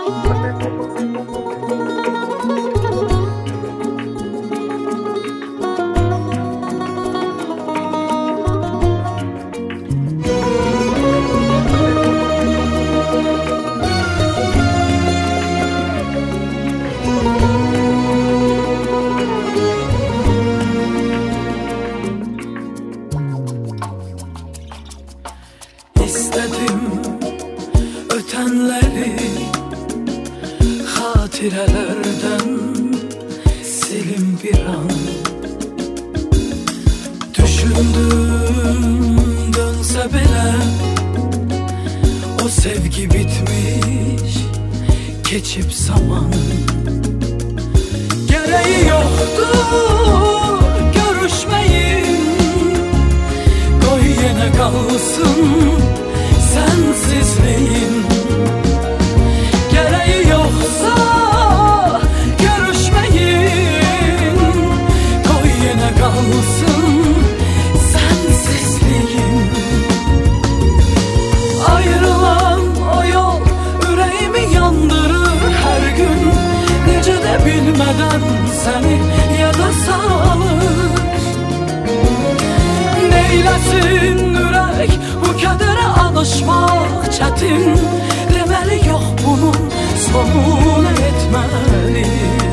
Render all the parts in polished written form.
İstedim ötenleri hatirelerden silim bir an. Düşündüm dönse bile o sevgi bitmiş, geçip zaman. Gereği yoktu görüşmeyin, koy yine kalsın sensizliğin. Gereği yoksa görüşmeyin, koy yine kalsın sensizliğin. Ayrılan o yol yüreğimi yandırır her gün, nece de bilmeden seni ya da salır. Neylesin yürek bu kedere alışmak çetin, demeli yok bunun sonunu etmeli.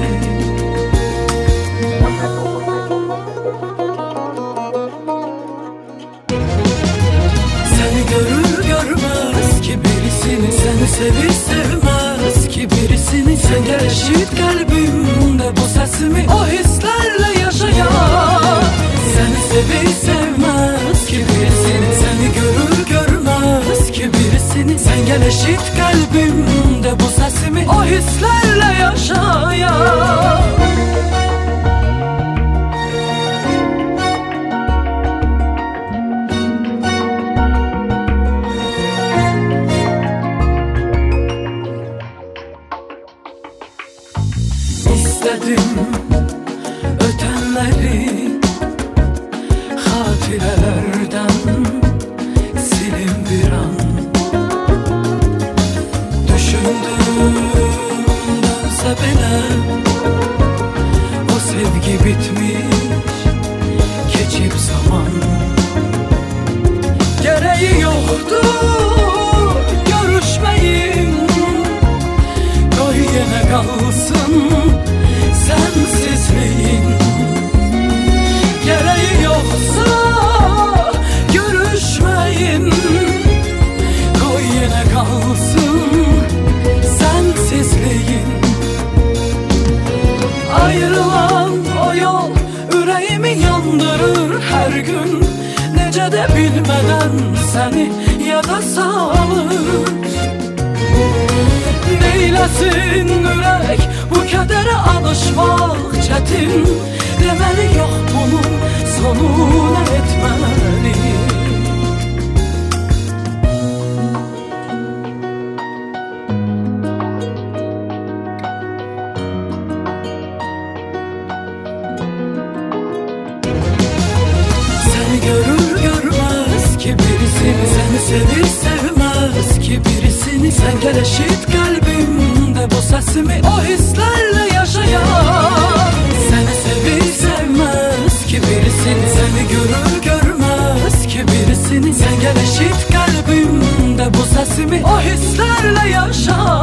Seni görür görmez ki birisini, seni sevir sevmez ki birisini. Sen gel eşit kalbimde bu sesimi o hislerle yaşayan. Seni sevir sevmez ki birisini, seni görür görmez ki birisini. Sen gel eşit kalbimde bu sesimi o hislerle yaşayan. İstedim ötenleri hatirelerden silim bir an. Düşündüm dönse bile o sevgi bitmiş, geçip zaman. Gereği yoktu görüşmeyin, koy yine kalsın sensizliğin. Gereği yoksa görüşmeyin, koy yine kalsın sensizliğin. Ayrılan o yol yüreğimi yandırır her gün, nece de bilmeden seni ya da salır. Neylesin yürek bu kedere alışmak çetin, demeli yok bunun sonunu etmeli. Seni görür görmez ki birisini, seni sevir sevmez ki birisini. Sen gel eşit kalbimde bu sesimi o hislerle yaşayan. Seni sevir sevmez ki birisini, seni görür görmez ki birisini. Sen gel eşit kalbimde bu sesimi o hislerle yaşayan.